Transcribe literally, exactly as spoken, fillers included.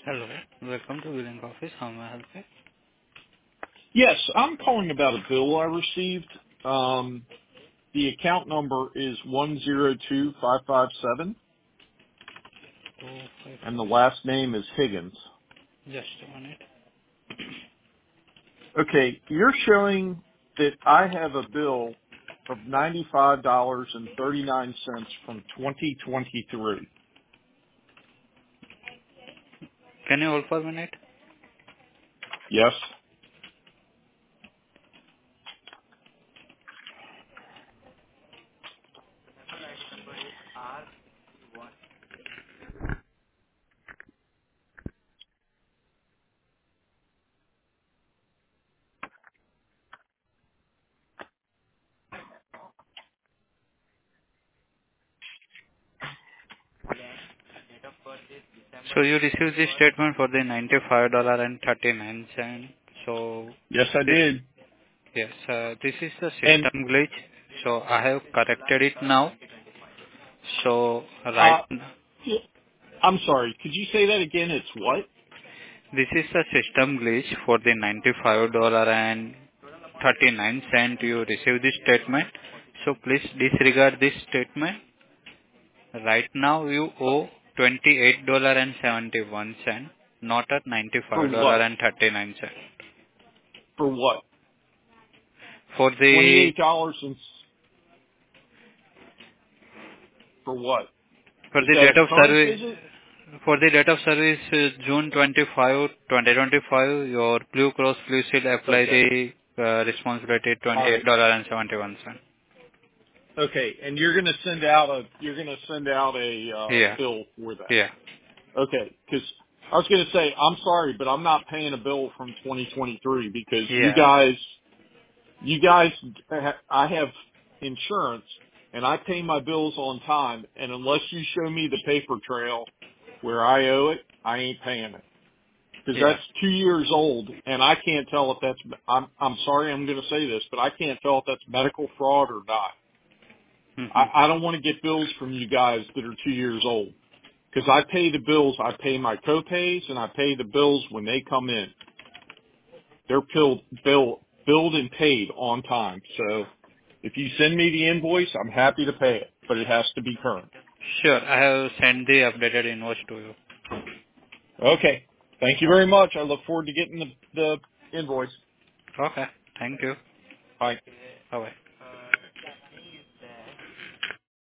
Hello. Welcome to billing office. How may I help you? Yes, I'm calling about a bill I received. Um, the account number is one zero two five five seven, Two five and five the seven. last name is Higgins. Just a minute. Okay, you're showing that I have a bill of ninety-five dollars and thirty-nine cents from twenty twenty-three. Can you hold for a minute? Yes? So you received this statement for the ninety-five dollars and thirty-nine cents. So Yes, I this, did. yes, uh, this is the And, system glitch. So I have corrected it now. So right, uh, I'm sorry, could you say that again? It's what? this is the system glitch for the ninety-five dollars and thirty-nine cents. You received this statement. So please disregard this statement. Right now you owe twenty-eight dollars and seventy-one cents, not at For ninety-five dollars what? and thirty-nine cents. For what? For the twenty-eight dollars and, s- for what? for Is the that a date of current service visit? for the date of service uh, June twenty-fifth, twenty twenty-five, your Blue Cross Blue Shield apply Okay. the uh, responsibility All right. twenty-eight dollars and seventy-one cents. Okay, and you're going to send out a you're going to send out a uh, Yeah, bill for that. yeah, Okay, because I was going to say I'm sorry, but I'm not paying a bill from twenty twenty-three because you yeah, guys you guys I have insurance and I pay my bills on time, and unless you show me the paper trail where I owe it, I ain't paying it because yeah. that's two years old, and I can't tell if that's I'm I'm sorry I'm going to say this, but I can't tell if that's medical fraud or not. hmm I, I don't want to get bills from you guys that are two years old because I pay the bills. I pay my copays and I pay the bills when they come in. They're billed, bill, billed and paid on time. So if you send me the invoice, I'm happy to pay it, but it has to be current. Sure, I have sent the updated invoice to you. Okay. Thank you very much. I look forward to getting the, the invoice. Okay, thank you. Bye. Bye bye.